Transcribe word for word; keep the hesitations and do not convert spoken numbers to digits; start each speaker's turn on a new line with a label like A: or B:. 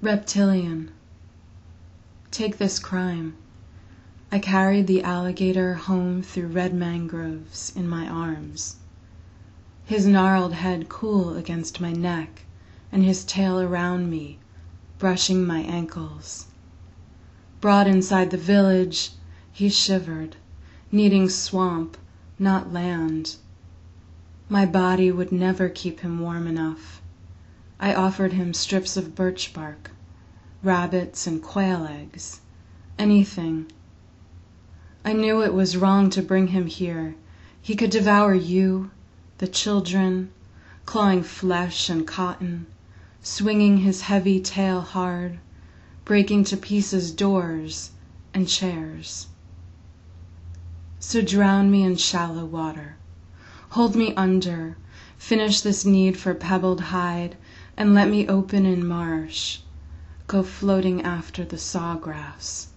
A: Reptilian. Take this crime. I carried the alligator home through red mangroves in my arms, his gnarled head cool against my neck and his tail around me, brushing my ankles. Brought inside the village, he shivered, needing swamp, not land. My body would never keep him warm enough. I offered him strips of birch bark, rabbits and quail eggs, anything. I knew it was wrong to bring him here. He could devour you, the children, clawing flesh and cotton, swinging his heavy tail hard, breaking to pieces doors and chairs. So drown me in shallow water. Hold me under, finish this need for pebbled hide, and let me open in marsh, go floating after the sawgrass.